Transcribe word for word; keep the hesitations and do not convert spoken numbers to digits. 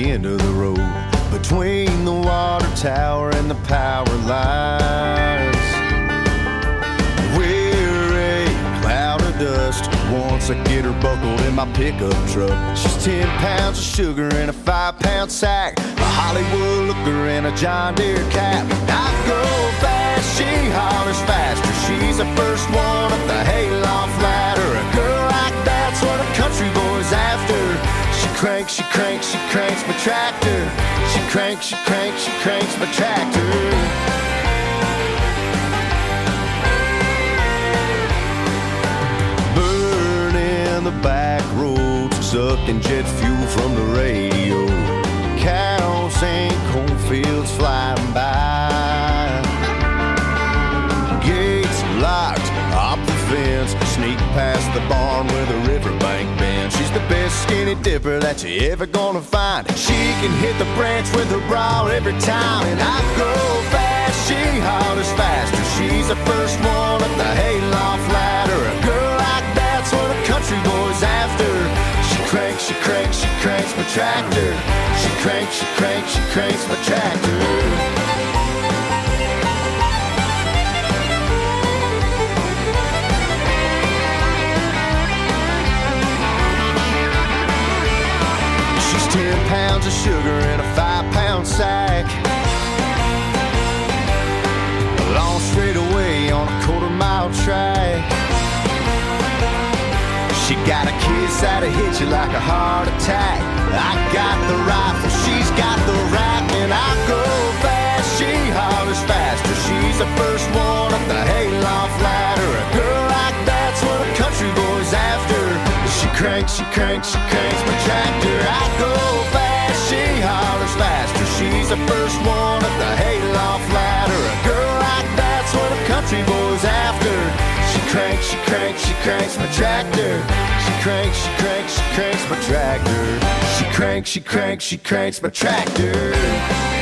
the end of the road, between the water tower and the power lines. We're a cloud of dust once I get her buckled in my pickup truck. She's ten pounds of sugar in a five pound sack, a Hollywood looker and a John Deere cap. I go fast, she hollers faster. She's the first one up the hayloft ladder. A girl like that's what a country boy's after. She cranks, she cranks, she cranks my tractor. She cranks, she cranks, she cranks my tractor. The back roads, sucking jet fuel from the radio. Cows and cornfields flying by. Gates locked, hop the fence, sneak past the barn where the riverbank bends. She's the best skinny dipper that you ever gonna find. She can hit the branch with her bra every time. And I go fast, she hollers faster. She's the first one up the hayloft ladder. A girl like that's what a country boy's after. She cranks, she cranks, she cranks my tractor. She cranks, she cranks, she cranks my tractor. She's ten pounds of sugar in a five pound sack, a long straightaway on a quarter mile track. She got a kiss that'll hit you like a heart attack. I got the rifle, she's got the rack, and I go fast, she hollers faster. She's the first one up the hayloft ladder. A girl like that's what a country boy's after. She cranks, she cranks, she cranks my tractor. I go fast, she hollers faster. She's the first one up the hayloft ladder. A girl like that's what a country boy's after. She cranks, she cranks, she cranks my tractor. She cranks, she cranks, she cranks my tractor. She cranks, she cranks, she cranks my tractor.